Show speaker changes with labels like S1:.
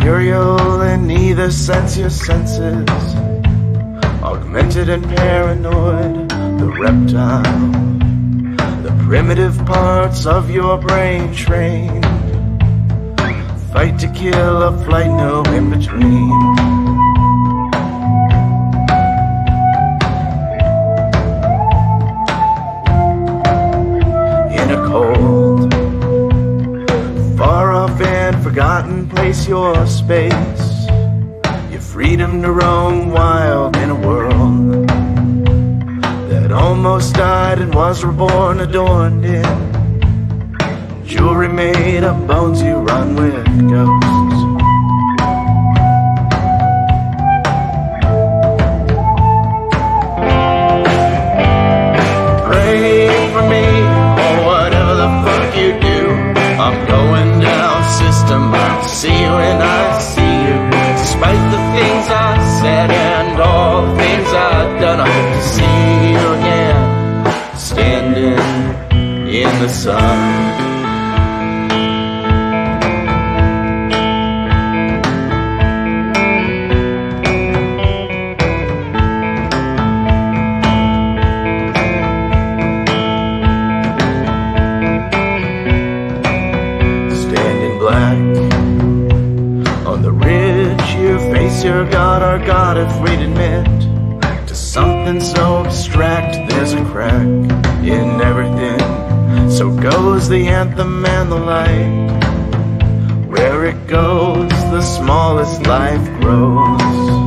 S1: Mercurial in either sense, your senses augmented and paranoid. The reptile, the primitive parts of your brain trained. Fight to kill, a flight, no in between. In a cold, far off and forgotten place, your space, your freedom to roam wild in a world that almost died and was reborn, adorned in jewelry made of bones. You run with ghosts. Pray for me, or whatever the fuck you do. I'm going down, system. I'll see you when I see you. Despite the things I said and all the things I've done, I hope to see you again, standing in the sun. Your God, our God, if we'd admit to something so abstract, there's a crack in everything. So goes the anthem and the light. Where it goes, the smallest life grows.